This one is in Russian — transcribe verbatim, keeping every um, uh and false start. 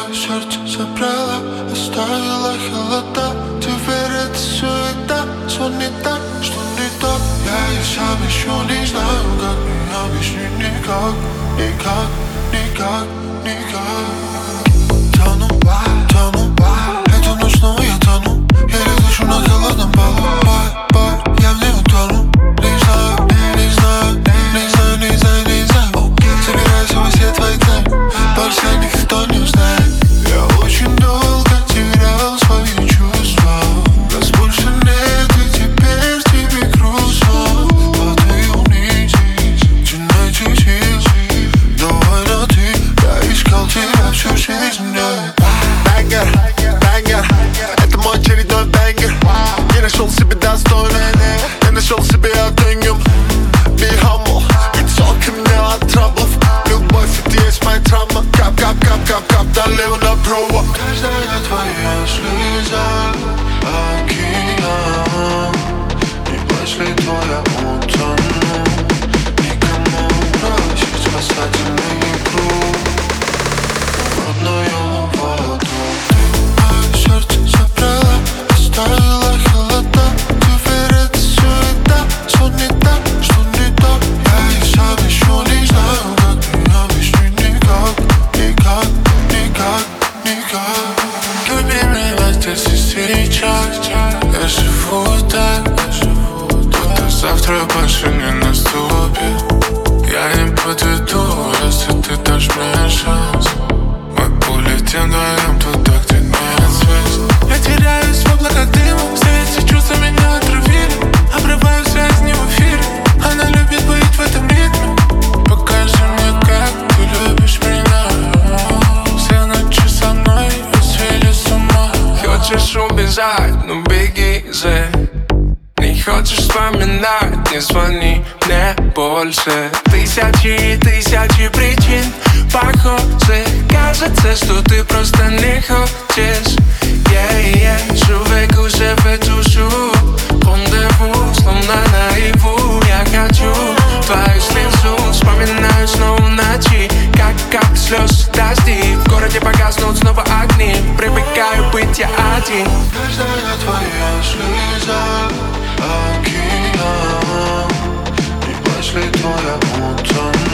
Мое сердце забрала, оставила холода. Теперь это суета, сон не так, что не так. Я и сам еще не знаю, как мне объяснить. Никак, никак, никак, никак. Тону, тону, эту ночь снова я тону. Еле дышу на холодном полу. Бой, бой, я в ней утону. Не знаю, не знаю, не знаю, не знаю, не знаю. Собирайся во все твои тайны, больше никто не узнает. Я очень долго терял свои чувства. Нас больше нет, и теперь тебе грустно. Вот и унизись, тянайте сил. Давай на ты, я искал тебя всю жизнь. Бэнгер, бэнгер, это мой очередной бэнгер. Не нашел себе достойный, не нашел себе отдыхом. Be humble, it's all ко мне от траблов. Любовь, это есть моя травма. Кап, кап, кап, кап, кап, налево направо. Каждая твоя слеза океан, и после твоя утону. Никому бросить спасательный круг в родную воду. Ты мое сердце забрала, оставила холода. Теперь это суета, сон не так, что не так. Я и сам еще не знаю, как мне объяснить. Никак, никак, никак, никак. Любимый вас здесь и сейчас. Я живу так, будто завтра больше не наступит. Я не подведу, если ты дашь мне шанс. Мы улетим вдвоем туда, где нет звезд. Я теряюсь в облаках дыма, все эти чувства меня отравили. Обрываю связь не в эфире, она любит быть в этом ритме. Покажи мне, как ты любишь меня. Все ночи со мной и свели с ума. Хочешь убежать, ну беги же. Не хочешь вспоминать, не звони мне больше. Тысячи и тысячи причин похожих. Кажется, что ты просто не хочешь. Yeah, yeah. Je que je fais toujours rendez-vous, словно наяву. Я хочу твою слезу, вспоминаю снова ночи, как, как слезы дожди. В городе погаснут снова огни, привыкаю быть я один. Каждая твоя слеза океан, и после твоя утону.